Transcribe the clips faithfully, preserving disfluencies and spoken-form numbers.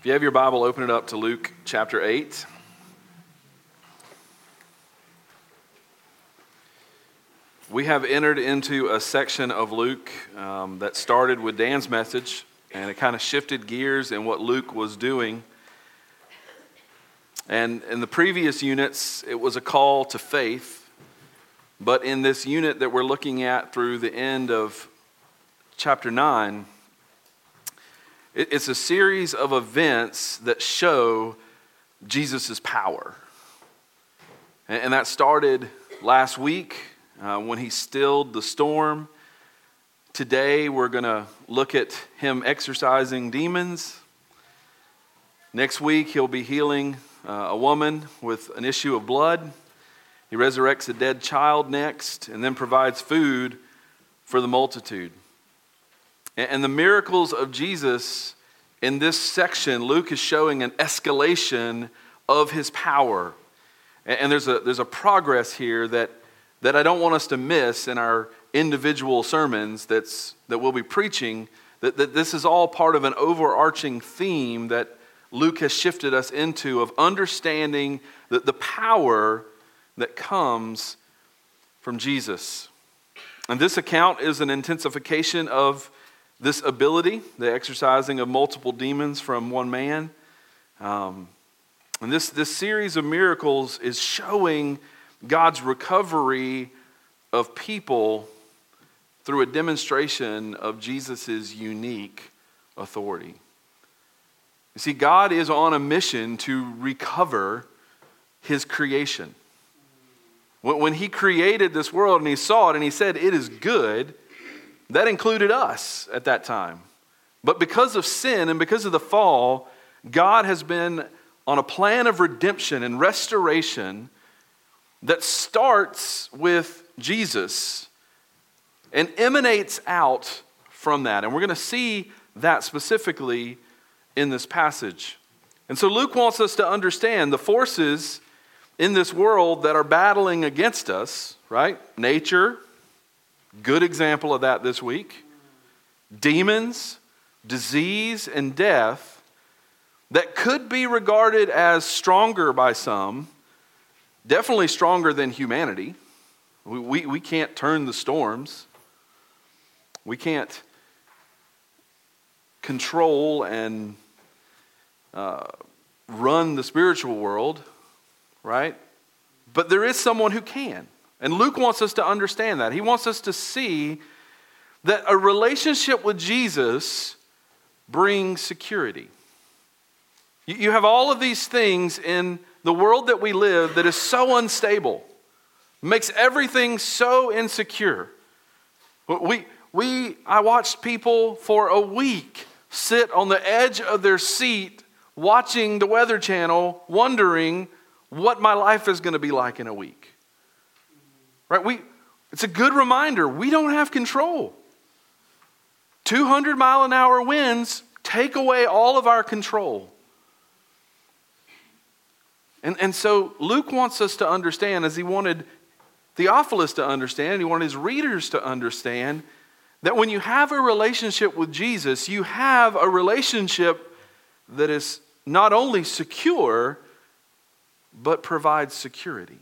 If you have your Bible, open it up to Luke chapter eight. We have entered into a section of Luke um, that started with Dan's message, and it kind of shifted gears in what Luke was doing. And in the previous units, it was a call to faith. But in this unit that we're looking at through the end of chapter nine, it's a series of events that show Jesus' power. And that started last week uh, when he stilled the storm. Today we're going to look at him exorcising demons. Next week he'll be healing uh, a woman with an issue of blood. He resurrects a dead child next, and then provides food for the multitude. And the miracles of Jesus in this section, Luke is showing an escalation of his power. And there's a there's a progress here that, that I don't want us to miss in our individual sermons that's that we'll be preaching, that, that this is all part of an overarching theme that Luke has shifted us into of understanding the, the power that comes from Jesus. And this account is an intensification of this ability, the exorcising of multiple demons from one man. Um, and this, this series of miracles is showing God's recovery of people through a demonstration of Jesus' unique authority. You see, God is on a mission to recover his creation. When, when he created this world and he saw it and he said, "It is good," that included us at that time. But because of sin and because of the fall, God has been on a plan of redemption and restoration that starts with Jesus and emanates out from that. And we're going to see that specifically in this passage. And so Luke wants us to understand the forces in this world that are battling against us, right? Nature, good example of that this week. Demons, disease, and death that could be regarded as stronger by some, definitely stronger than humanity. We, we, we can't turn the storms. We can't control and uh, run the spiritual world, right? But there is someone who can. And Luke wants us to understand that. He wants us to see that a relationship with Jesus brings security. You have all of these things in the world that we live that is so unstable, makes everything so insecure. We, we, I watched people for a week sit on the edge of their seat watching the Weather Channel, wondering what my life is going to be like in a week. Right? We, it's a good reminder, we don't have control. two hundred mile an hour winds take away all of our control. And, and so Luke wants us to understand, as he wanted Theophilus to understand, he wanted his readers to understand, that when you have a relationship with Jesus, you have a relationship that is not only secure, but provides security.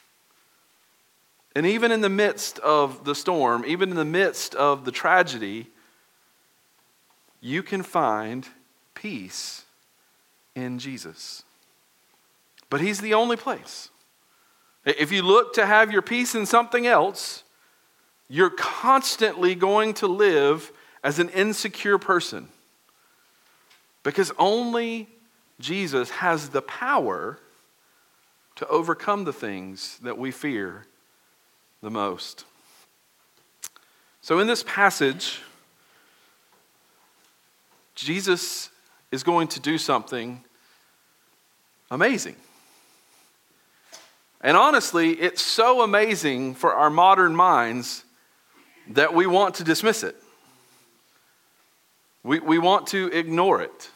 And even in the midst of the storm, even in the midst of the tragedy, you can find peace in Jesus. But he's the only place. If you look to have your peace in something else, you're constantly going to live as an insecure person. Because only Jesus has the power to overcome the things that we fear the most. So in this passage, Jesus is going to do something amazing. And honestly, it's so amazing for our modern minds that we want to dismiss it. We, we want to ignore it.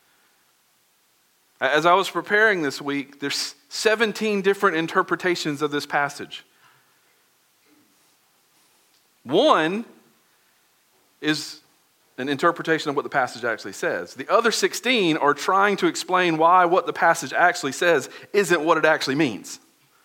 As I was preparing this week, there's seventeen different interpretations of this passage. One is an interpretation of what the passage actually says. The other sixteen are trying to explain why what the passage actually says isn't what it actually means.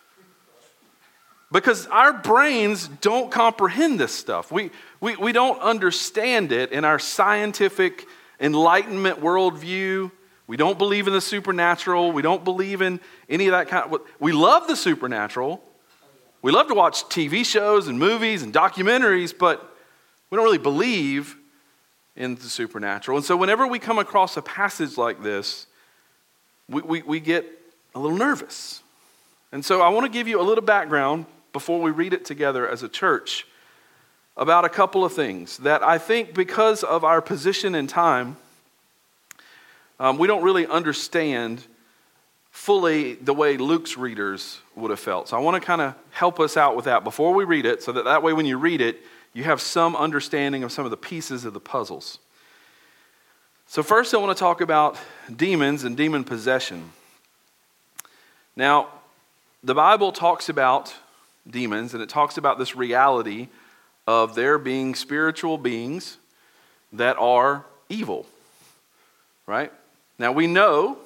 Because our brains don't comprehend this stuff. We, we, we don't understand it in our scientific enlightenment worldview. We don't believe in the supernatural. We don't believe in any of that kind of... We love the supernatural. We love to watch T V shows and movies and documentaries, but we don't really believe in the supernatural. And so whenever we come across a passage like this, we, we, we get a little nervous. And so I want to give you a little background before we read it together as a church about a couple of things that I think because of our position in time, um, we don't really understand fully the way Luke's readers would have felt. So I want to kind of help us out with that before we read it, so that that way when you read it, you have some understanding of some of the pieces of the puzzles. So first I want to talk about demons and demon possession. Now, the Bible talks about demons, and it talks about this reality of there being spiritual beings that are evil, right? Now we know,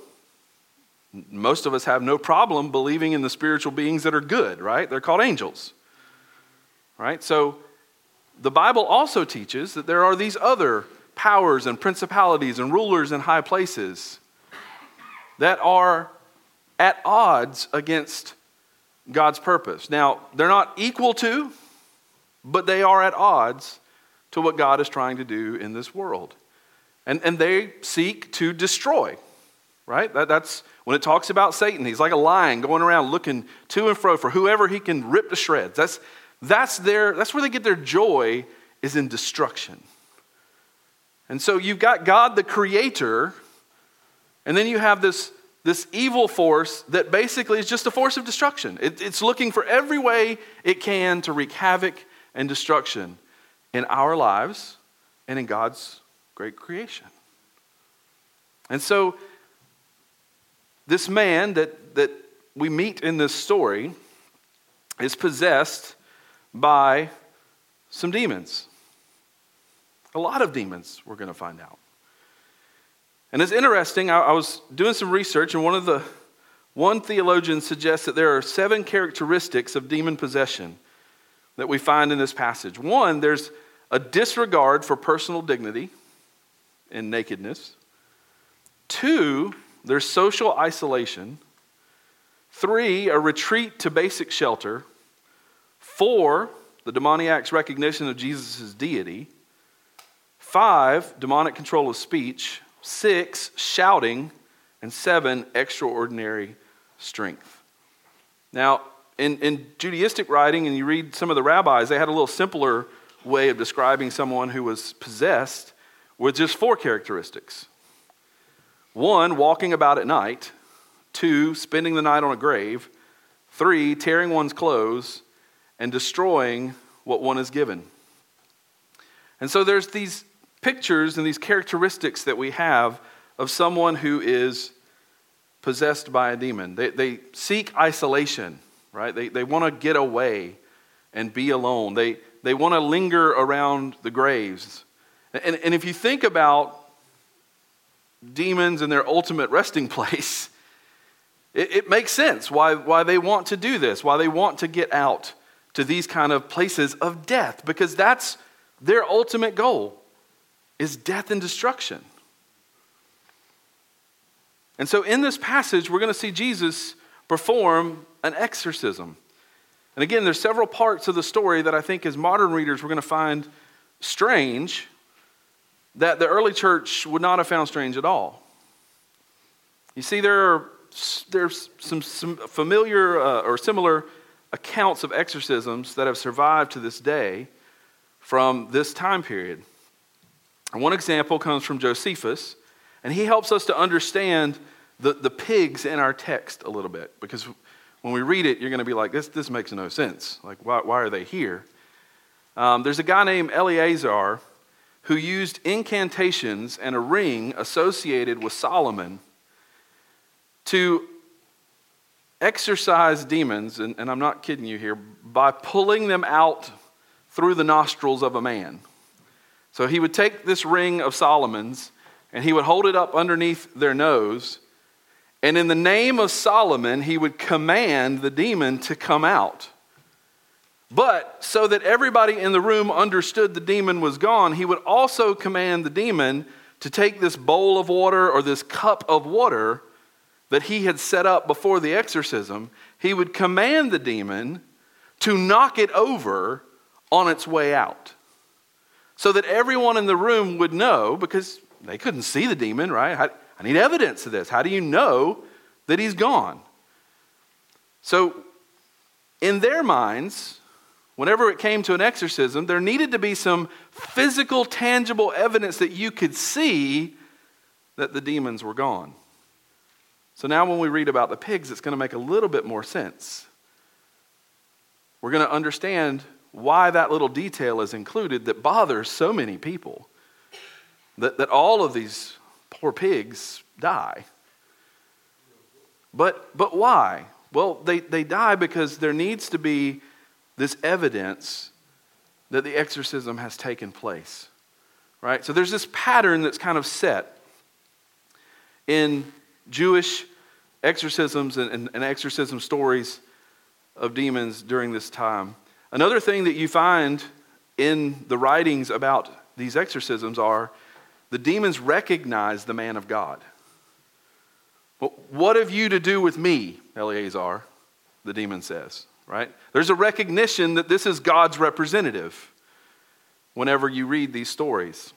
most of us have no problem believing in the spiritual beings that are good, right? They're called angels, right? So the Bible also teaches that there are these other powers and principalities and rulers in high places that are at odds against God's purpose. Now, they're not equal to, but they are at odds to what God is trying to do in this world. And, and they seek to destroy, right? That, that's when it talks about Satan. He's like a lion going around looking to and fro for whoever he can rip to shreds. That's, that's, their, that's where they get their joy, is in destruction. And so you've got God the creator, and then you have this This evil force that basically is just a force of destruction. It, it's looking for every way it can to wreak havoc and destruction in our lives and in God's great creation. And so this man that, that we meet in this story is possessed by some demons. A lot of demons, we're going to find out. And it's interesting, I, I was doing some research, and one of the one theologian suggests that there are seven characteristics of demon possession that we find in this passage. One, there's a disregard for personal dignity and nakedness. Two, there's social isolation. Three, a retreat to basic shelter. Four, the demoniac's recognition of Jesus' deity. Five, demonic control of speech. Six, shouting. And seven, extraordinary strength. Now, in, in Judaistic writing, and you read some of the rabbis, they had a little simpler way of describing someone who was possessed with just four characteristics. One, walking about at night. Two, spending the night on a grave. Three, tearing one's clothes and destroying what one is given. And so there's these pictures and these characteristics that we have of someone who is possessed by a demon. They, they seek isolation, right? They, they want to get away and be alone. They, they want to linger around the graves. And, and if you think about demons and their ultimate resting place, it, it makes sense why, why they want to do this, why they want to get out to these kind of places of death, because that's their ultimate goal, is death and destruction. And so in this passage, we're going to see Jesus perform an exorcism. And again, there's several parts of the story that I think as modern readers we're going to find strange, that the early church would not have found strange at all. You see, there are there's some, some familiar uh, or similar accounts of exorcisms that have survived to this day from this time period. And one example comes from Josephus, and he helps us to understand the, the pigs in our text a little bit, because when we read it, you're going to be like, this, this makes no sense. Like, why, why are they here? Um, there's a guy named Eleazar who used incantations and a ring associated with Solomon to exorcise demons, and, and I'm not kidding you here, by pulling them out through the nostrils of a man. So he would take this ring of Solomon's and he would hold it up underneath their nose. And in the name of Solomon, he would command the demon to come out. But so that everybody in the room understood the demon was gone, he would also command the demon to take this bowl of water or this cup of water that he had set up before the exorcism. He would command the demon to knock it over on its way out. So that everyone in the room would know, because they couldn't see the demon, right? I, I need evidence of this. How do you know that he's gone? So in their minds, whenever it came to an exorcism, there needed to be some physical, tangible evidence that you could see that the demons were gone. So now when we read about the pigs, it's going to make a little bit more sense. We're going to understand why that little detail is included that bothers so many people. That, that all of these poor pigs die. But, but why? Well, they, they die because there needs to be this evidence that the exorcism has taken place. Right? So there's this pattern that's kind of set in Jewish exorcisms and, and, and exorcism stories of demons during this time. Another thing that you find in the writings about these exorcisms are the demons recognize the man of God. Well, what have you to do with me, Eleazar? The demon says, right? There's a recognition that this is God's representative whenever you read these stories.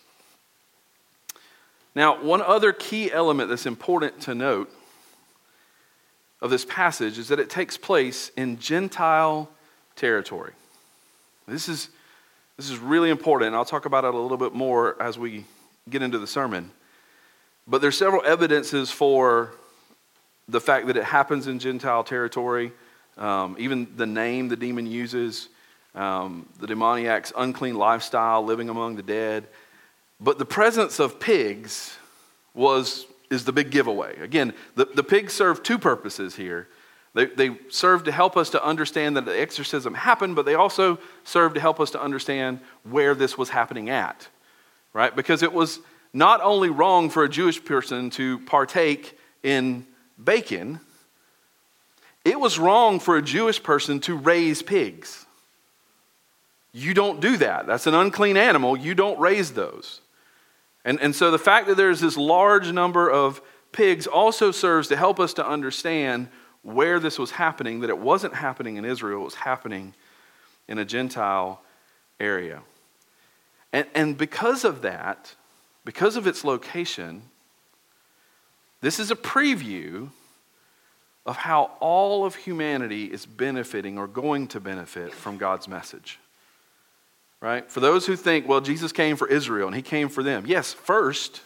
Now, one other key element that's important to note of this passage is that it takes place in Gentile territory. This is, this is really important, and I'll talk about it a little bit more as we get into the sermon. But there's several evidences for the fact that it happens in Gentile territory. Um, even the name the demon uses, um, the demoniac's unclean lifestyle, living among the dead. But the presence of pigs was is the big giveaway. Again, the, the pigs serve two purposes here. They, they serve to help us to understand that the exorcism happened, but they also serve to help us to understand where this was happening at, right? Because it was not only wrong for a Jewish person to partake in bacon, it was wrong for a Jewish person to raise pigs. You don't do that. That's an unclean animal. You don't raise those. And, and so the fact that there's this large number of pigs also serves to help us to understand where this was happening, that it wasn't happening in Israel, it was happening in a Gentile area. And, and because of that, because of its location, this is a preview of how all of humanity is benefiting or going to benefit from God's message. Right? For those who think, well, Jesus came for Israel and he came for them. Yes, first,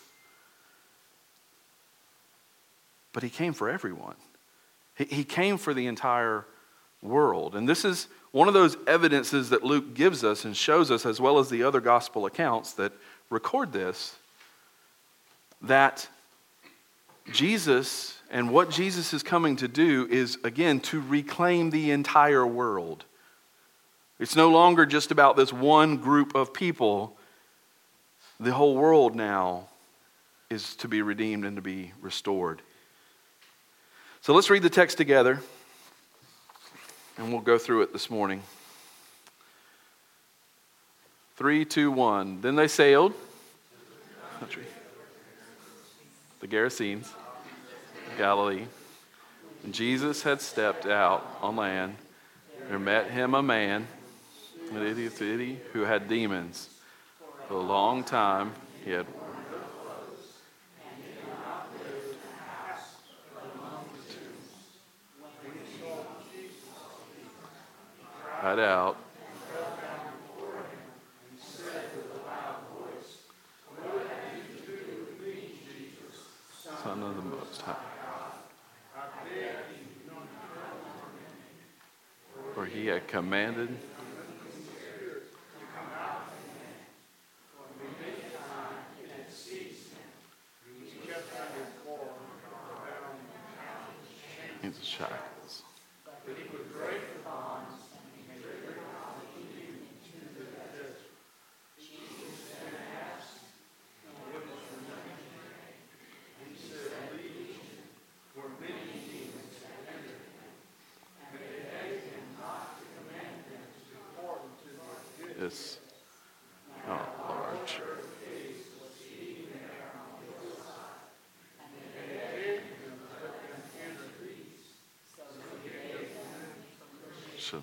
but he came for everyone. He came for the entire world. And this is one of those evidences that Luke gives us and shows us, as well as the other gospel accounts that record this, that Jesus and what Jesus is coming to do is, again, to reclaim the entire world. It's no longer just about this one group of people. The whole world now is to be redeemed and to be restored. So let's read the text together, and we'll go through it this morning. Three, two, one. Then they sailed, the Gerasenes, Galilee. And Jesus had stepped out on land. There met him a man in the city who had demons. For a long time he had cried out, Son of the Most High. For he had commanded into shackles. this. Oh, large. So,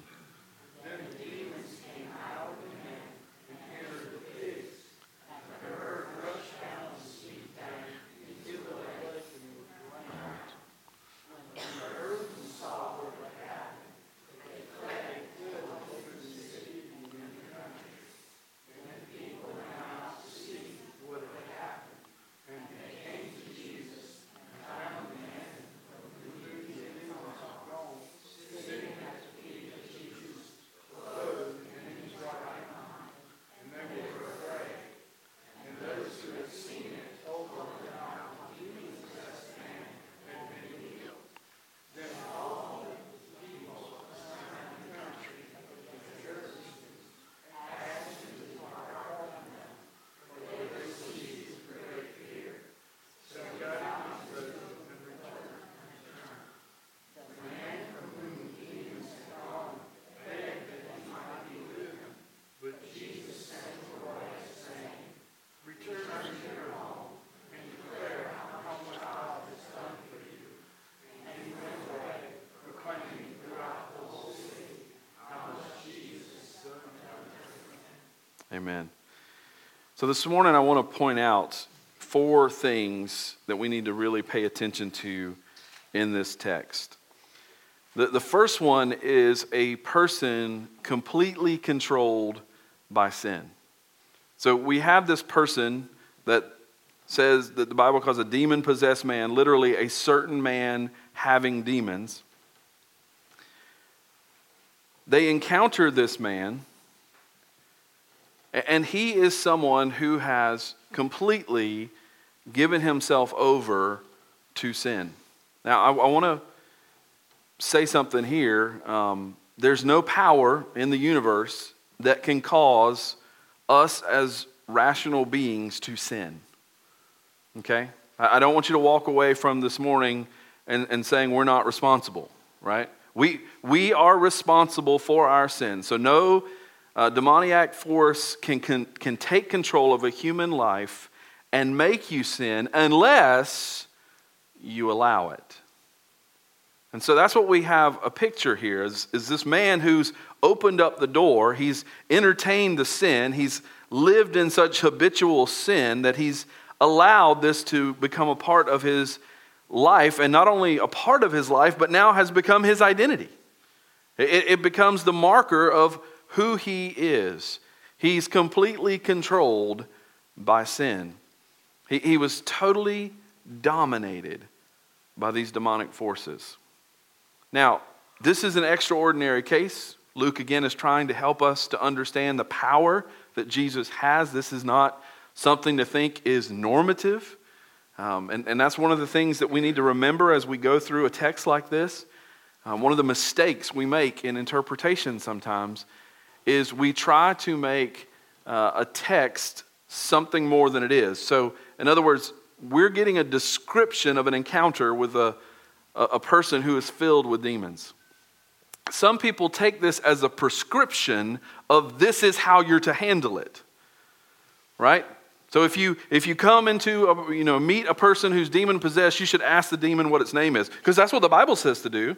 amen. So this morning I want to point out four things that we need to really pay attention to in this text. The, the first one is a person completely controlled by sin. So we have this person that says that the Bible calls a demon-possessed man, literally a certain man having demons. They encounter this man, and he is someone who has completely given himself over to sin. Now, I, I want to say something here. Um, there's no power in the universe that can cause us as rational beings to sin. Okay? I, I don't want you to walk away from this morning and, and saying we're not responsible, right? We, we are responsible for our sins. So no Uh, demoniac force can, can, can take control of a human life and make you sin unless you allow it. And so that's what we have a picture here, is, is this man who's opened up the door, he's entertained the sin, he's lived in such habitual sin that he's allowed this to become a part of his life, and not only a part of his life, but now has become his identity. It, it becomes the marker of who he is. He's completely controlled by sin. He, he was totally dominated by these demonic forces. Now, this is an extraordinary case. Luke, again, is trying to help us to understand the power that Jesus has. This is not something to think is normative. Um, and, and that's one of the things that we need to remember as we go through a text like this. Um, one of the mistakes we make in interpretation sometimes is we try to make uh, a text something more than it is. So, in other words, we're getting a description of an encounter with a, a person who is filled with demons. Some people take this as a prescription of this is how you're to handle it, right? So if you if you come into, a, you know, meet a person who's demon possessed, you should ask the demon what its name is, because that's what the Bible says to do.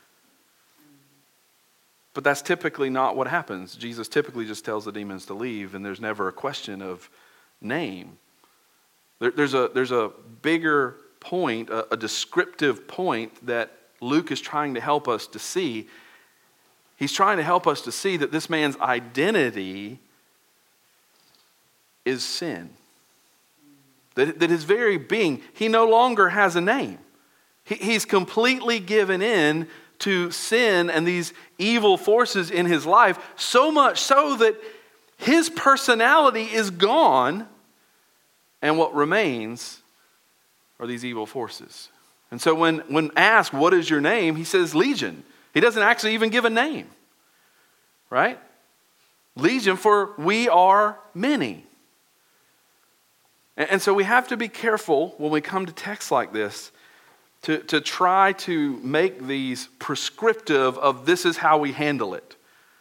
But that's typically not what happens. Jesus typically just tells the demons to leave, and there's never a question of name. There, there's a there's a bigger point, a, a descriptive point that Luke is trying to help us to see. He's trying to help us to see that this man's identity is sin. That, that his very being, he no longer has a name. He, he's completely given in to sin and these evil forces in his life, so much so that his personality is gone, and what remains are these evil forces. And so when, when asked, what is your name? He says Legion. He doesn't actually even give a name, right? Legion, for we are many. And, and so we have to be careful when we come to texts like this To, to try to make these prescriptive of this is how we handle it.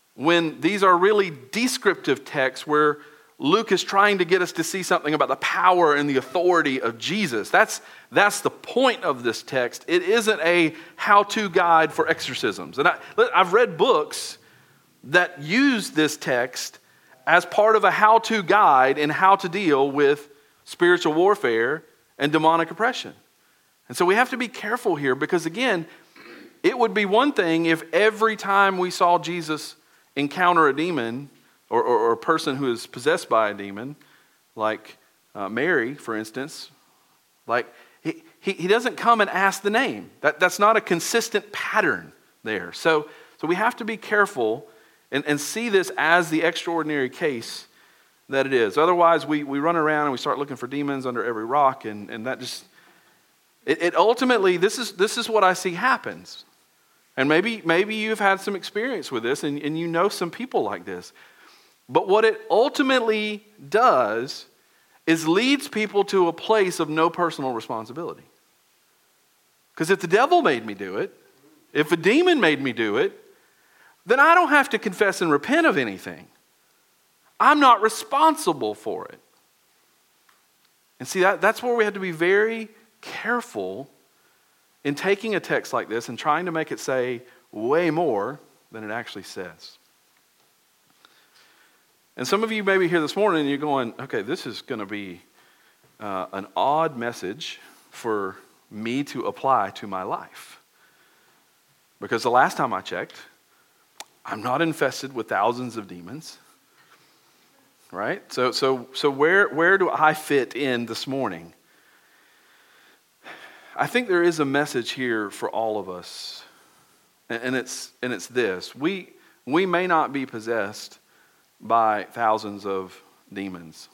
when these are really descriptive texts where Luke is trying to get us to see something about the power and the authority of Jesus. That's, that's the point of this text. It isn't a how-to guide for exorcisms. And I, I've read books that use this text as part of a how-to guide in how to deal with spiritual warfare and demonic oppression. And so we have to be careful here because, again, it would be one thing if every time we saw Jesus encounter a demon or, or, or a person who is possessed by a demon, like uh, Mary, for instance, like he, he, he doesn't come and ask the name. That, that's not a consistent pattern there. So, so we have to be careful and, and see this as the extraordinary case that it is. Otherwise, we, we run around and we start looking for demons under every rock, and, and that just, it, it ultimately, this is this is what I see happens. And maybe maybe you've had some experience with this and, and you know some people like this. But what it ultimately does is leads people to a place of no personal responsibility. Because if the devil made me do it, if a demon made me do it, then I don't have to confess and repent of anything. I'm not responsible for it. And see, that, that's where we have to be very careful in taking a text like this and trying to make it say way more than it actually says. And some of you may be here this morning and you're going, okay, this is going to be uh, an odd message for me to apply to my life. Because the last time I checked, I'm not infested with thousands of demons. Right? So so so where where do I fit in this morning? I think there is a message here for all of us. And, and it's and it's this. We we may not be possessed by thousands of demons.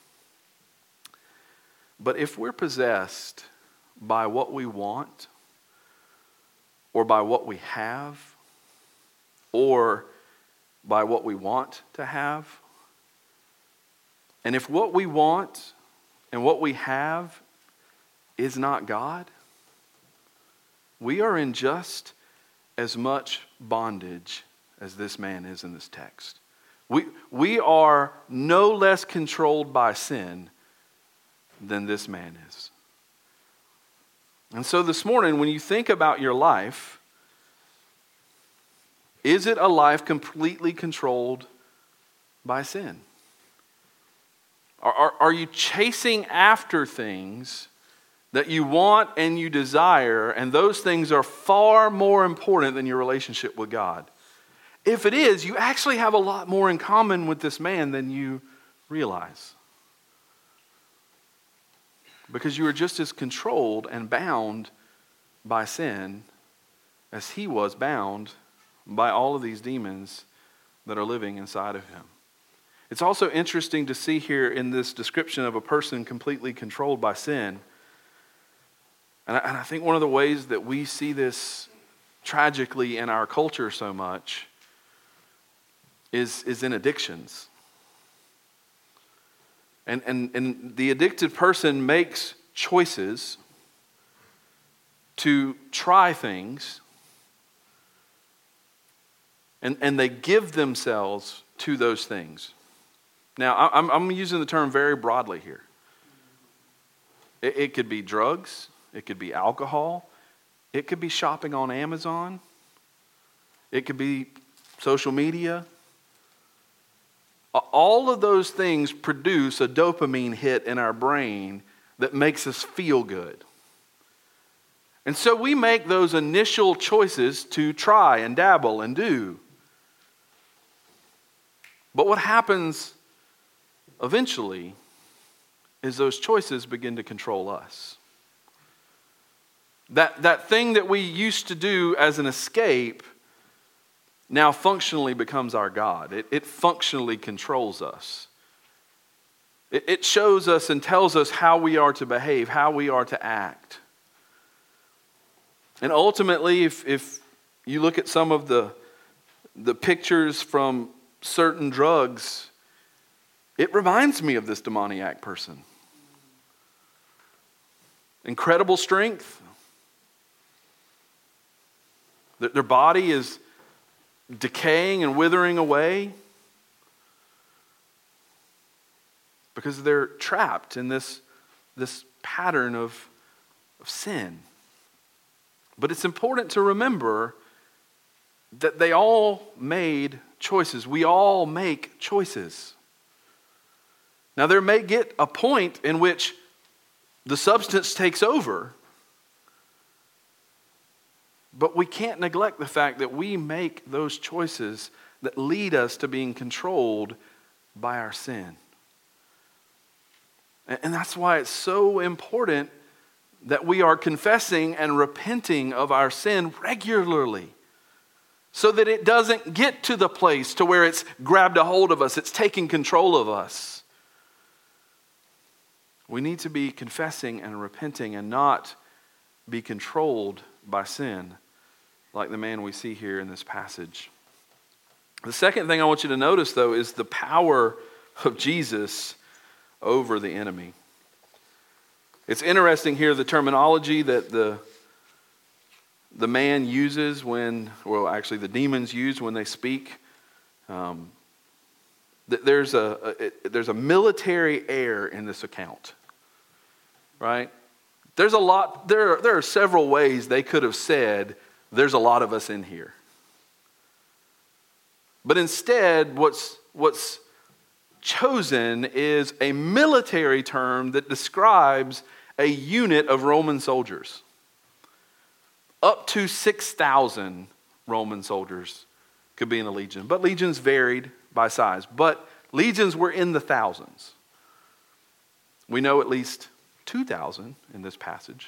But if we're possessed by what we want, or by what we have, or by what we want to have, and if what we want and what we have is not God, we are in just as much bondage as this man is in this text. We, we are no less controlled by sin than this man is. And so this morning, when you think about your life, is it a life completely controlled by sin? Are, are, are you chasing after things that you want and you desire, and those things are far more important than your relationship with God? If it is, you actually have a lot more in common with this man than you realize. Because you are just as controlled and bound by sin as he was bound by all of these demons that are living inside of him. It's also interesting to see here in this description of a person completely controlled by sin. And I, and I think one of the ways that we see this tragically in our culture so much is, is in addictions. And, and, and the addicted person makes choices to try things, and, and they give themselves to those things. Now, I'm, I'm using the term very broadly here. It, it could be drugs. It could be alcohol. It could be shopping on Amazon. It could be social media. All of those things produce a dopamine hit in our brain that makes us feel good. And so we make those initial choices to try and dabble and do. But what happens eventually is those choices begin to control us. That, that thing that we used to do as an escape now functionally becomes our God. It, it functionally controls us. It, it shows us and tells us how we are to behave, how we are to act. And ultimately, if, if you look at some of the, the pictures from certain drugs, it reminds me of this demoniac person. Incredible strength. Their body is decaying and withering away because they're trapped in this, this pattern of, of sin. But it's important to remember that they all made choices. We all make choices. Now, there may get a point in which the substance takes over, but we can't neglect the fact that we make those choices that lead us to being controlled by our sin. And that's why it's so important that we are confessing and repenting of our sin regularly, so that it doesn't get to the place to where it's grabbed a hold of us, it's taking control of us. We need to be confessing and repenting and not be controlled by sin, like the man we see here in this passage. The second thing I want you to notice, though, is the power of Jesus over the enemy. It's interesting here, the terminology that the, the man uses when, well, actually the demons use when they speak. Um, there's a, a there's a military air in this account, right? There's a lot. There there are several ways they could have said, "There's a lot of us in here," but instead, what's what's chosen is a military term that describes a unit of Roman soldiers. Up to six thousand Roman soldiers could be in a legion, but legions varied by size. But legions were in the thousands. We know at least two thousand in this passage.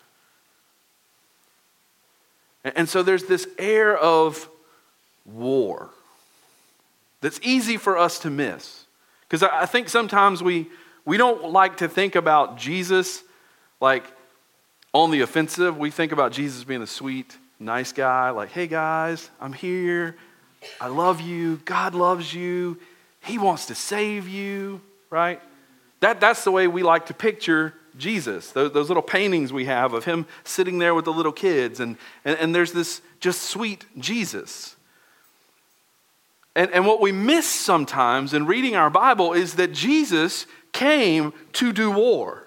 And so there's this air of war that's easy for us to miss. Because I think sometimes we, we don't like to think about Jesus like on the offensive. We think about Jesus being a sweet, nice guy. Like, hey guys, I'm here. I love you. God loves you. He wants to save you, right? That, that's the way we like to picture Jesus. Those, those little paintings we have of him sitting there with the little kids. And, and, and there's this just sweet Jesus. And, and what we miss sometimes in reading our Bible is that Jesus came to do war.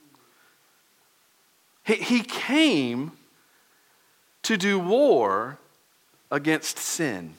He, he came to do war against sin.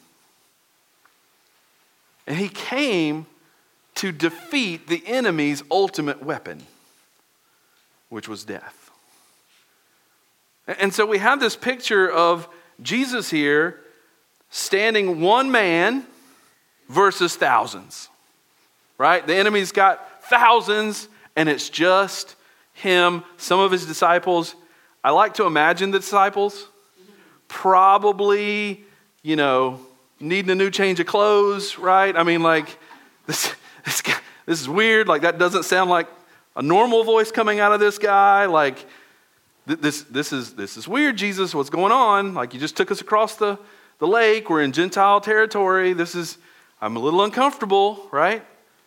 And he came to defeat the enemy's ultimate weapon, which was death. And so we have this picture of Jesus here standing one man versus thousands, right? The enemy's got thousands and it's just him, some of his disciples. I like to imagine the disciples probably, you know, needing a new change of clothes, right? I mean, like, this, this, guy, this is weird. Like, that doesn't sound like a normal voice coming out of this guy. Like, th- this, this is this is weird, Jesus. What's going on? Like, you just took us across the, the lake. We're in Gentile territory. This is, I'm a little uncomfortable, right?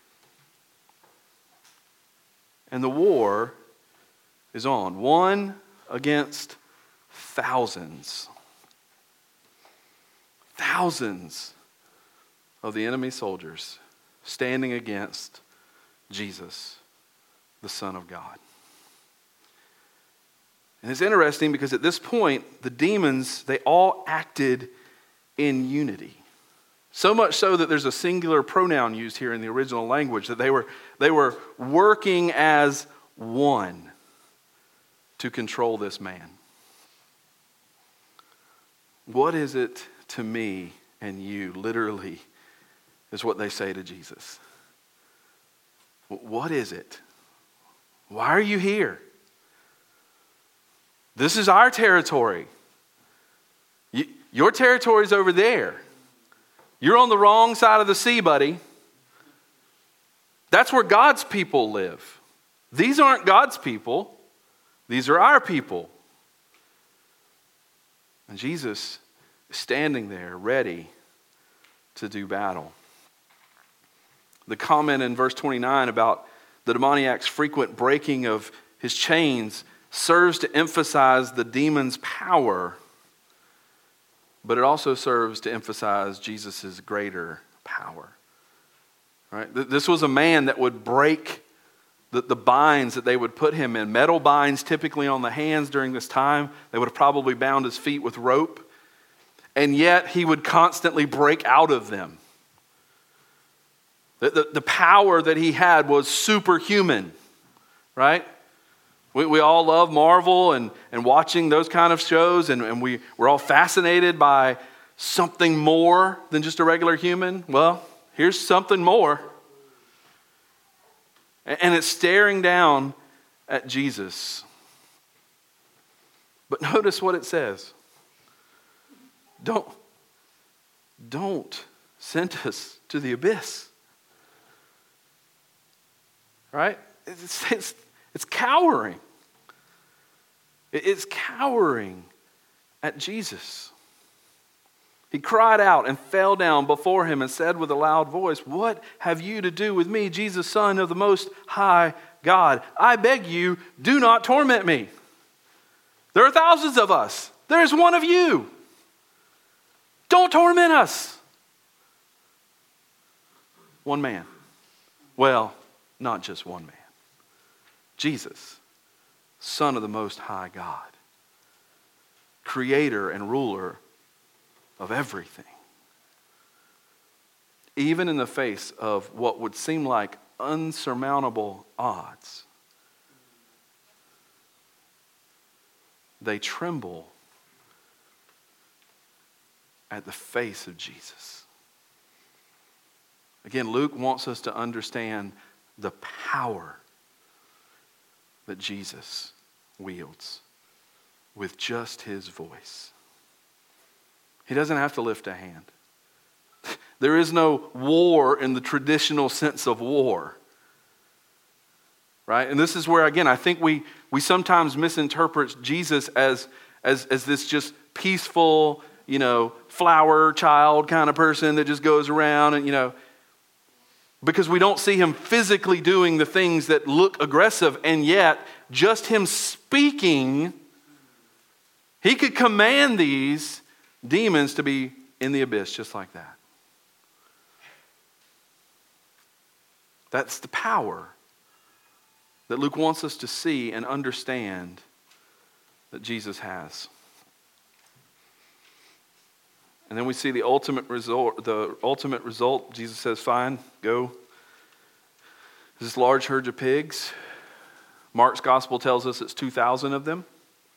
And the war is on. One against thousands. Thousands of the enemy soldiers standing against Jesus, the Son of God. And it's interesting because at this point, the demons, they all acted in unity. So much so that there's a singular pronoun used here in the original language, that they were, they were working as one to control this man. What is it to me and you, literally, is what they say to Jesus. What is it? Why are you here? This is our territory. You, your territory's over there. You're on the wrong side of the sea, buddy. That's where God's people live. These aren't God's people. These are our people. And Jesus is standing there ready to do battle. The comment in verse twenty-nine about the demoniac's frequent breaking of his chains serves to emphasize the demon's power, but it also serves to emphasize Jesus' greater power. Right? This was a man that would break the, the binds that they would put him in. Metal binds typically on the hands during this time. They would have probably bound his feet with rope. And yet he would constantly break out of them. The, the, the power that he had was superhuman. Right? We, we all love Marvel and, and watching those kind of shows. And, and we, we're all fascinated by something more than just a regular human. Well, here's something more. And it's staring down at Jesus. But notice what it says. Don't, don't send us to the abyss. Right? It's, it's, it's cowering. It's cowering at Jesus. He cried out and fell down before him and said with a loud voice, "What have you to do with me, Jesus, Son of the Most High God? I beg you, do not torment me. There are thousands of us. There is one of you. Don't torment us." One man. Well, not just one man. Jesus, Son of the Most High God, Creator and ruler of everything. Even in the face of what would seem like unsurmountable odds, they tremble at the face of Jesus. Again, Luke wants us to understand the power that Jesus wields with just his voice. He doesn't have to lift a hand. There is no war in the traditional sense of war. Right? And this is where, again, I think we, we sometimes misinterpret Jesus as, as, as this just peaceful, you know, flower child kind of person that just goes around and, you know, because we don't see him physically doing the things that look aggressive, and yet just him speaking, he could command these demons to be in the abyss just like that. That's the power that Luke wants us to see and understand that Jesus has. And then we see the ultimate result. The ultimate result, Jesus says, "Fine, go." This large herd of pigs. Mark's gospel tells us it's two thousand of them.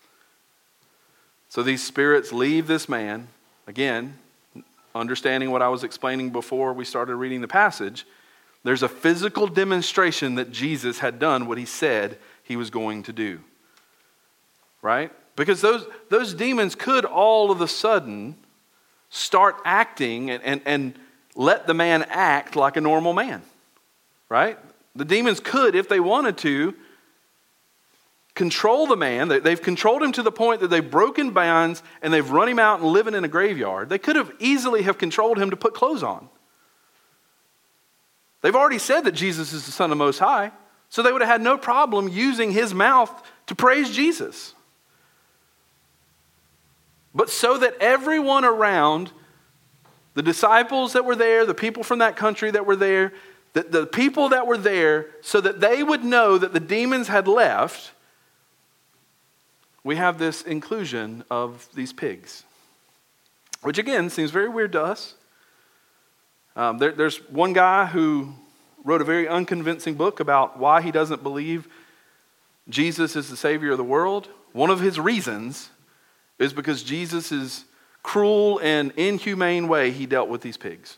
So these spirits leave this man. Again, understanding what I was explaining before we started reading the passage, there's a physical demonstration that Jesus had done what he said he was going to do. Right? Because those, those demons could all of a sudden start acting and, and, and let the man act like a normal man. Right? The demons could, if they wanted to, control the man. They've controlled him to the point that they've broken bonds and they've run him out and living in a graveyard. They could have easily have controlled him to put clothes on. They've already said that Jesus is the Son of the Most High, so they would have had no problem using his mouth to praise Jesus. But so that everyone around, the disciples that were there, the people from that country that were there, the, the people that were there, so that they would know that the demons had left, we have this inclusion of these pigs. Which again, seems very weird to us. Um, there, there's one guy who wrote a very unconvincing book about why he doesn't believe Jesus is the Savior of the world. One of his reasons is because Jesus' cruel and inhumane way he dealt with these pigs.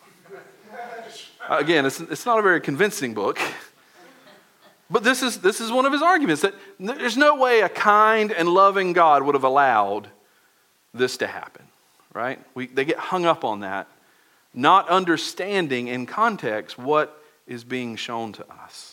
Again, it's, it's not a very convincing book. But this is, this is one of his arguments, that there's no way a kind and loving God would have allowed this to happen. Right? We, they get hung up on that, not understanding in context what is being shown to us.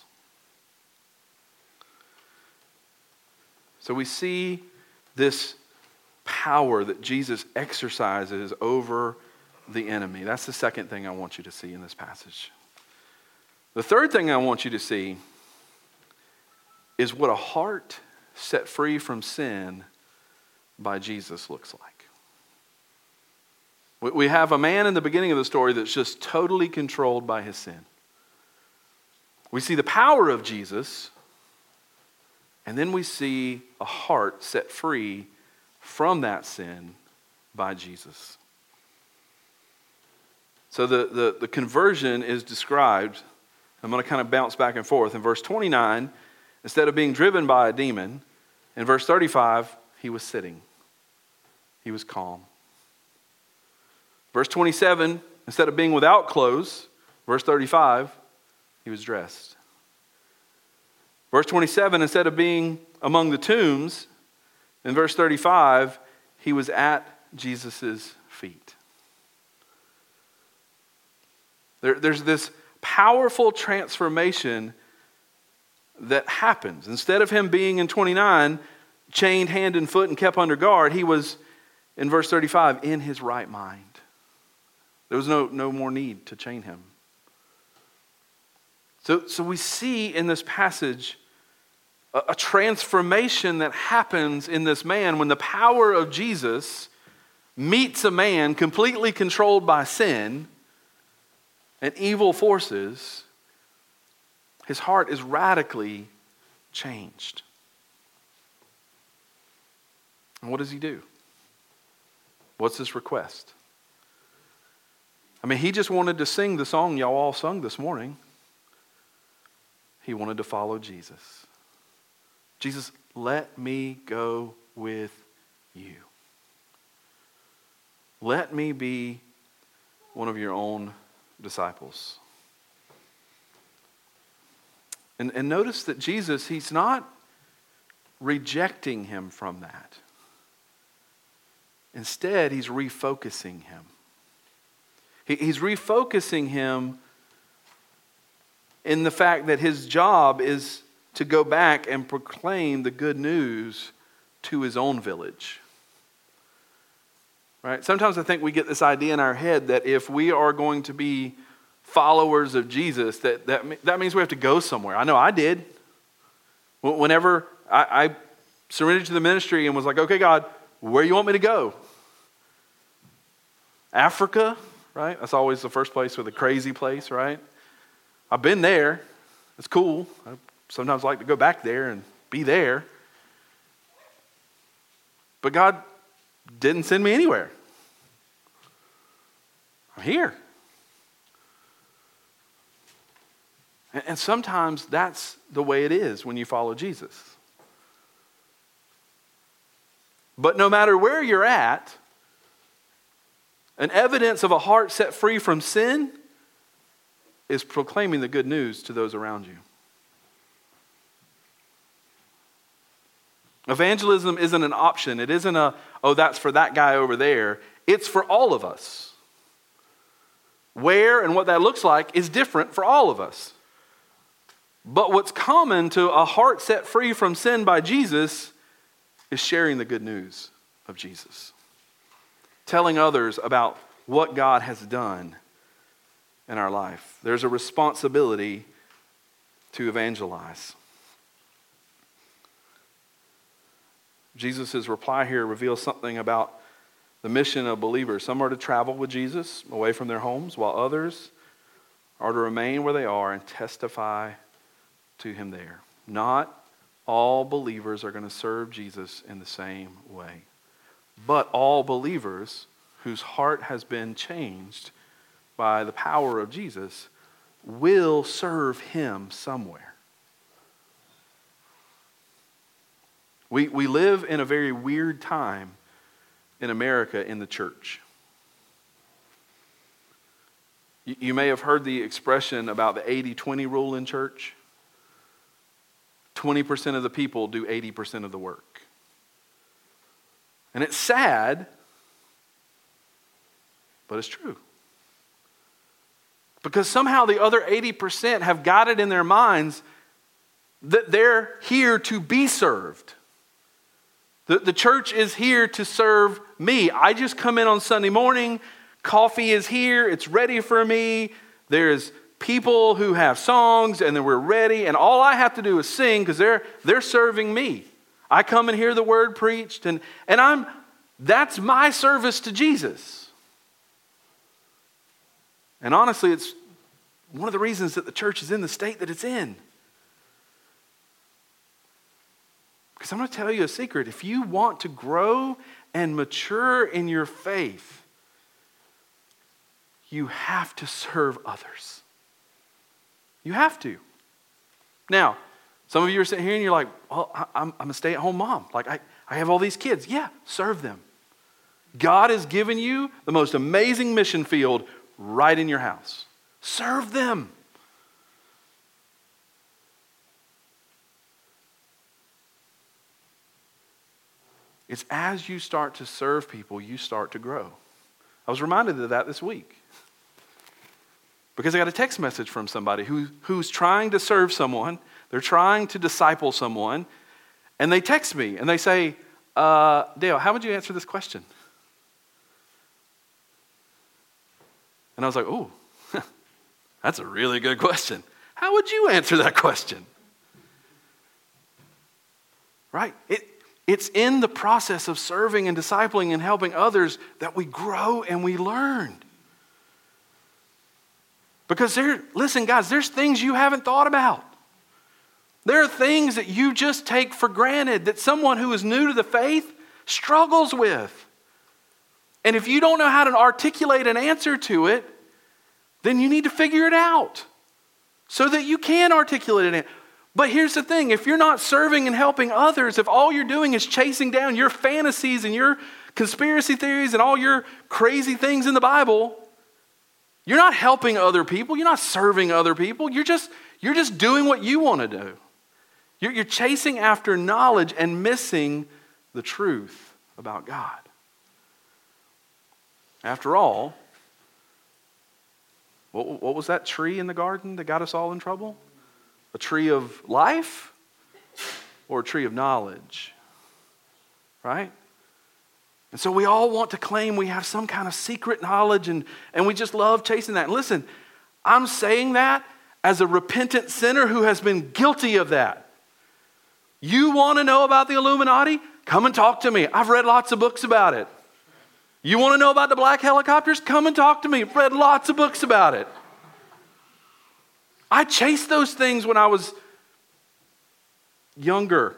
So we see this power that Jesus exercises over the enemy. That's the second thing I want you to see in this passage. The third thing I want you to see is what a heart set free from sin by Jesus looks like. We have a man in the beginning of the story that's just totally controlled by his sin. We see the power of Jesus, and then we see a heart set free from that sin by Jesus. So the, the, the conversion is described. I'm going to kind of bounce back and forth. In verse twenty-nine, instead of being driven by a demon, in verse thirty-five, he was sitting. He was calm. Verse twenty-seven, instead of being without clothes, verse thirty-five, he was dressed. Verse twenty-seven, instead of being among the tombs, in verse thirty-five, he was at Jesus' feet. There, there's this powerful transformation that happens. Instead of him being in twenty-nine, chained hand and foot and kept under guard, he was, in verse thirty-five, in his right mind. There was no, no more need to chain him. So, so we see in this passage a, a transformation that happens in this man when the power of Jesus meets a man completely controlled by sin and evil forces. His heart is radically changed. And what does he do? What's his request? I mean, he just wanted to sing the song y'all all sung this morning. He wanted to follow Jesus. Jesus, let me go with you. Let me be one of your own disciples. And, and notice that Jesus, he's not rejecting him from that. Instead, he's refocusing him. He, he's refocusing him in the fact that his job is to go back and proclaim the good news to his own village. Right? Sometimes I think we get this idea in our head that if we are going to be followers of Jesus, that, that, that means we have to go somewhere. I know I did. Whenever I, I surrendered to the ministry and was like, okay, God, where do you want me to go? Africa, right? That's always the first place, or the crazy place, right? I've been there. It's cool. I sometimes like to go back there and be there. But God didn't send me anywhere. I'm here. And sometimes that's the way it is when you follow Jesus. But no matter where you're at, an evidence of a heart set free from sin is proclaiming the good news to those around you. Evangelism isn't an option. It isn't a, oh, that's for that guy over there. It's for all of us. Where and what that looks like is different for all of us. But what's common to a heart set free from sin by Jesus is sharing the good news of Jesus. Telling others about what God has done in our life. There's a responsibility to evangelize. Jesus' reply here reveals something about the mission of believers. Some are to travel with Jesus away from their homes, while others are to remain where they are and testify to him there. Not all believers are going to serve Jesus in the same way. But all believers whose heart has been changed by the power of Jesus will serve him somewhere. We, we live in a very weird time in America in the church. You, you may have heard the expression about the eighty twenty rule in church. twenty percent of the people do eighty percent of the work. And it's sad, but it's true. Because somehow the other eighty percent have got it in their minds that they're here to be served. The, the church is here to serve me. I just come in on Sunday morning. Coffee is here. It's ready for me. There's people who have songs and then we're ready. And all I have to do is sing because they're, they're serving me. I come and hear the word preached. And, and I'm that's my service to Jesus. And honestly, it's one of the reasons that the church is in the state that it's in. Because I'm going to tell you a secret. If you want to grow and mature in your faith, you have to serve others. You have to. Now, some of you are sitting here and you're like, well, I'm, I'm a stay-at-home mom. Like, I, I have all these kids. Yeah, serve them. God has given you the most amazing mission field right in your house. Serve them. It's as you start to serve people, you start to grow. I was reminded of that this week. Because I got a text message from somebody who, who's trying to serve someone. They're trying to disciple someone. And they text me and they say, uh, Dale, how would you answer this question? And I was like, oh, that's a really good question. How would you answer that question? Right? It, it's in the process of serving and discipling and helping others that we grow and we learn. Because there, listen guys, there's things you haven't thought about. There are things that you just take for granted that someone who is new to the faith struggles with. And if you don't know how to articulate an answer to it, then you need to figure it out so that you can articulate it. But here's the thing, if you're not serving and helping others, if all you're doing is chasing down your fantasies and your conspiracy theories and all your crazy things in the Bible, you're not helping other people. You're not serving other people. You're just, you're just doing what you want to do. You're, you're chasing after knowledge and missing the truth about God. After all, what, what was that tree in the garden that got us all in trouble? A tree of life or a tree of knowledge? Right? And so we all want to claim we have some kind of secret knowledge and, and we just love chasing that. And listen, I'm saying that as a repentant sinner who has been guilty of that. You want to know about the Illuminati? Come and talk to me. I've read lots of books about it. You want to know about the black helicopters? Come and talk to me. I've read lots of books about it. I chased those things when I was younger.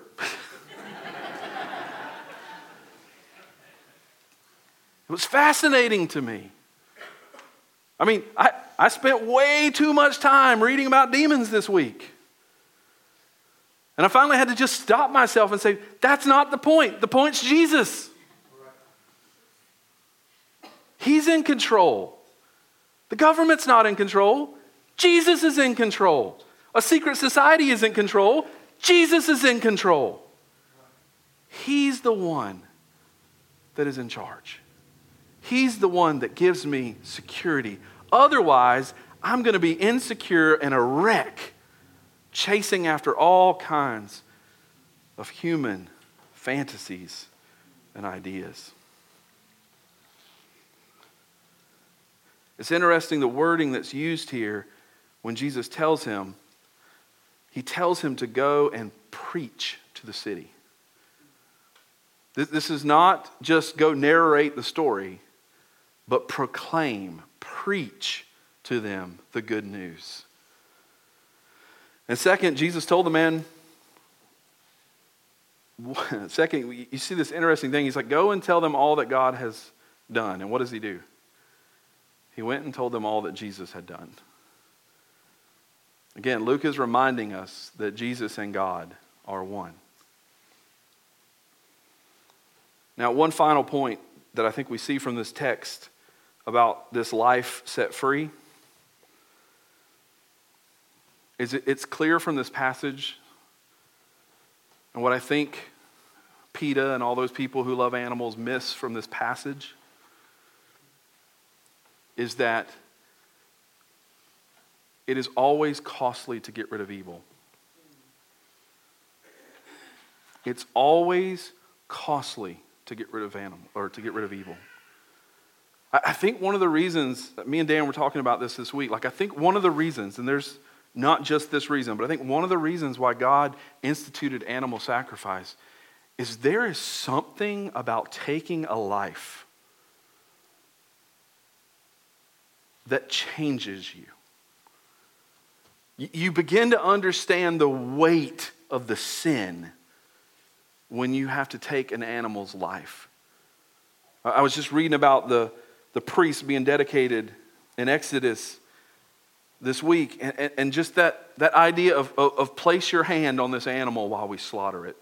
It was fascinating to me. I mean, I, I spent way too much time reading about demons this week. And I finally had to just stop myself and say, that's not the point. The point's Jesus. He's in control. The government's not in control. Jesus is in control. A secret society is in control. Jesus is in control. He's the one that is in charge. He's the one that gives me security. Otherwise, I'm going to be insecure and a wreck, chasing after all kinds of human fantasies and ideas. It's interesting the wording that's used here when Jesus tells him, he tells him to go and preach to the city. This, this is not just go narrate the story, but proclaim, preach to them the good news. And second, Jesus told the man, second, you see this interesting thing. He's like, go and tell them all that God has done. And what does he do? He went and told them all that Jesus had done. Again, Luke is reminding us that Jesus and God are one. Now, one final point that I think we see from this text about this life set free is it, it's clear from this passage, and what I think PETA and all those people who love animals miss from this passage is that it is always costly to get rid of evil. It's always costly to get rid of animal or to get rid of evil. I, I think one of the reasons, me and Dan were talking about this this week, like I think one of the reasons, and there's not just this reason, but I think one of the reasons why God instituted animal sacrifice is there is something about taking a life that changes you. You begin to understand the weight of the sin when you have to take an animal's life. I was just reading about the, the priest being dedicated in Exodus this week, and, and, and just that, that idea of, of, of place your hand on this animal while we slaughter it.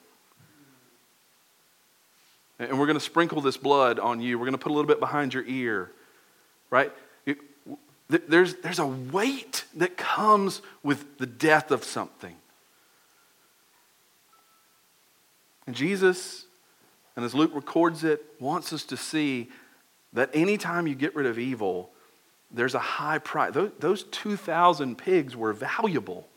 And we're going to sprinkle this blood on you. We're going to put a little bit behind your ear, right? It, there's, there's a weight that comes with the death of something. And Jesus, and as Luke records it, wants us to see that anytime you get rid of evil, there's a high price. Those, those two thousand pigs were valuable.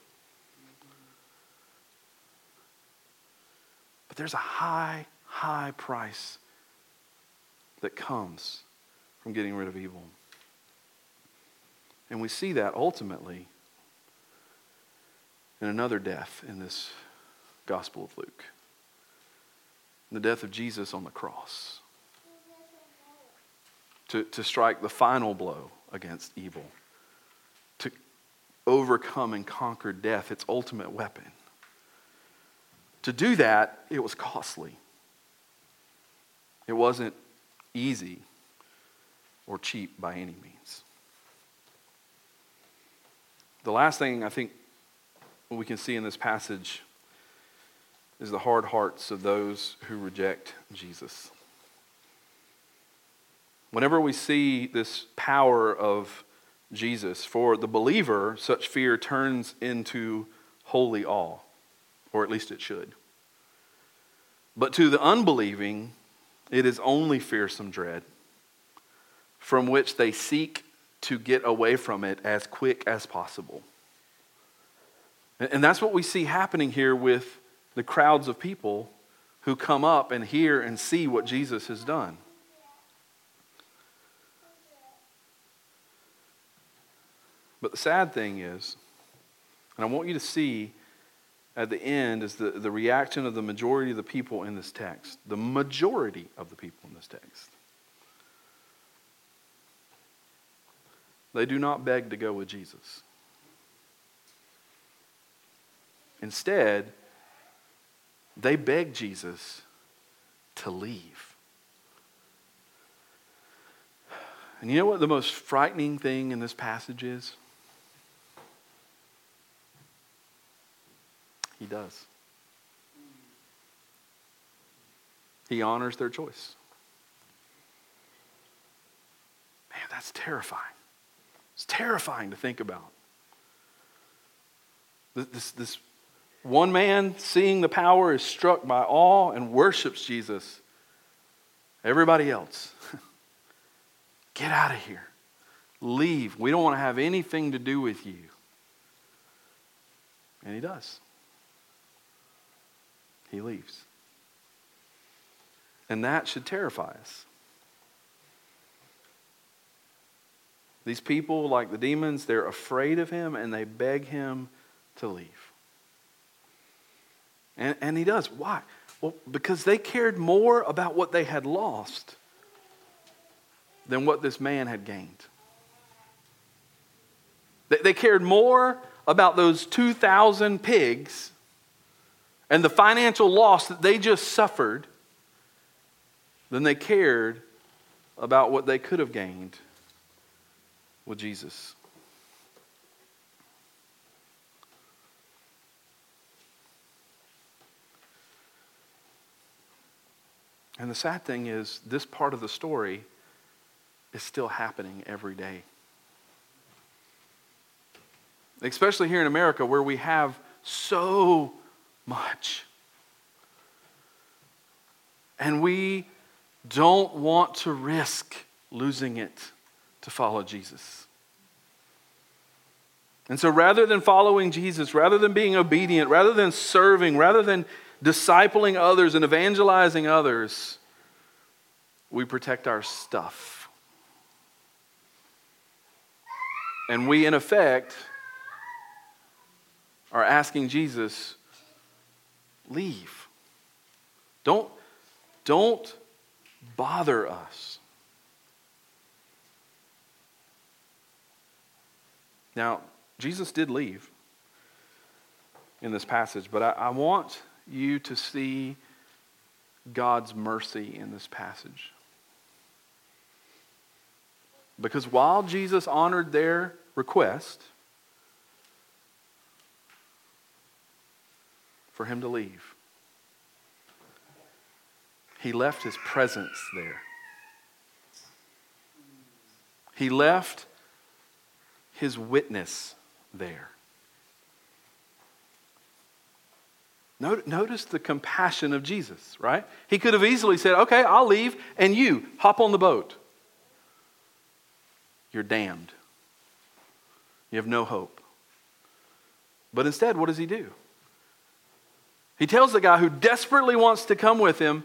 But there's a high, high price that comes from getting rid of evil. And we see that ultimately in another death in this Gospel of Luke. The death of Jesus on the cross. To, to strike the final blow against evil. To overcome and conquer death, its ultimate weapon. To do that, it was costly. It wasn't easy or cheap by any means. The last thing I think we can see in this passage is the hard hearts of those who reject Jesus. Whenever we see this power of Jesus, for the believer, such fear turns into holy awe, or at least it should. But to the unbelieving, it is only fearsome dread, from which they seek to get away from it as quick as possible. And that's what we see happening here with the crowds of people who come up and hear and see what Jesus has done. But the sad thing is, and I want you to see at the end, is the, the reaction of the majority of the people in this text. The majority of the people in this text. They do not beg to go with Jesus. Instead, they beg Jesus to leave. And you know what the most frightening thing in this passage is? He does. He honors their choice. Man, that's terrifying. It's terrifying to think about. This, this one man, seeing the power, is struck by awe and worships Jesus. Everybody else, get out of here. Leave. We don't want to have anything to do with you. And he does. He leaves. And that should terrify us. These people, like the demons, they're afraid of him and they beg him to leave. And, and he does. Why? Well, because they cared more about what they had lost than what this man had gained. They, they cared more about those two thousand pigs and the financial loss that they just suffered than they cared about what they could have gained with Jesus. And the sad thing is, this part of the story is still happening every day. Especially here in America, where we have so much. And we don't want to risk losing it to follow Jesus. And so rather than following Jesus, rather than being obedient, rather than serving, rather than discipling others and evangelizing others, we protect our stuff. And we, in effect, are asking Jesus, leave. Don't, don't bother us. Now, Jesus did leave in this passage, but I, I want you to see God's mercy in this passage. Because while Jesus honored their request for him to leave, he left his presence there. He left his witness there. Notice the compassion of Jesus, right? He could have easily said, okay, I'll leave, and you, hop on the boat. You're damned. You have no hope. But instead, what does he do? He tells the guy who desperately wants to come with him,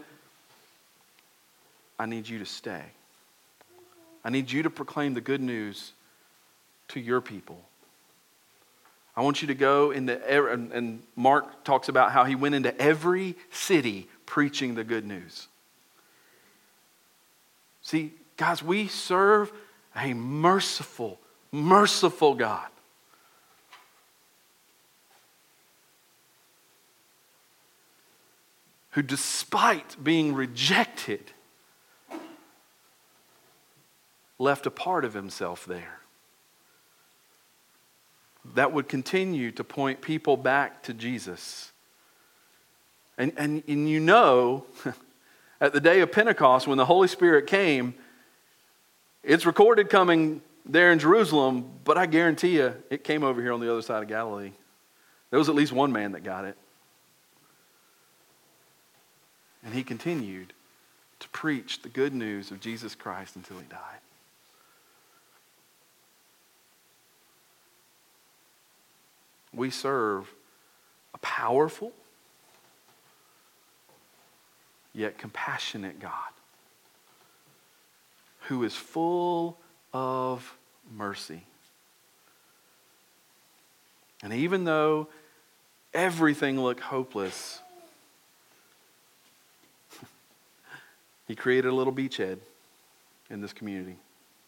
I need you to stay. I need you to proclaim the good news to your people. I want you to go into, and Mark talks about how he went into every city preaching the good news. See, guys, we serve a merciful, merciful God. Who, despite being rejected, left a part of himself there that would continue to point people back to Jesus. And, and, and you know, at the day of Pentecost, when the Holy Spirit came, it's recorded coming there in Jerusalem, but I guarantee you, it came over here on the other side of Galilee. There was at least one man that got it. And he continued to preach the good news of Jesus Christ until he died. We serve a powerful, yet compassionate God who is full of mercy. And even though everything looked hopeless, he created a little beachhead in this community.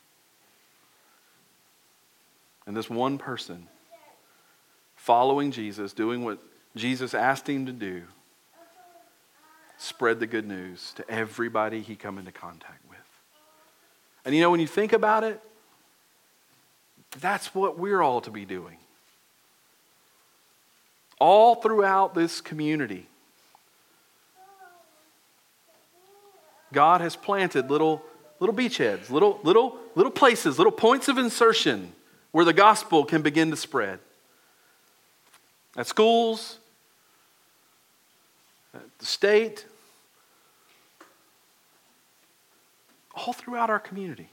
And this one person, following Jesus, doing what Jesus asked him to do, spread the good news to everybody he come into contact with. And you know, when you think about it, that's what we're all to be doing. All throughout this community, God has planted little, little beachheads, little, little, little places, little points of insertion where the gospel can begin to spread. At schools, at the state, all throughout our community.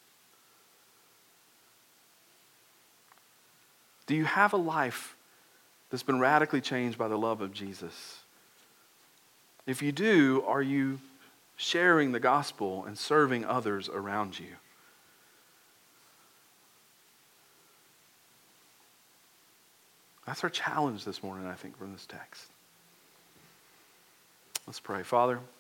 Do you have a life that's been radically changed by the love of Jesus? If you do, are you sharing the gospel and serving others around you? That's our challenge this morning, I think, from this text. Let's pray. Father,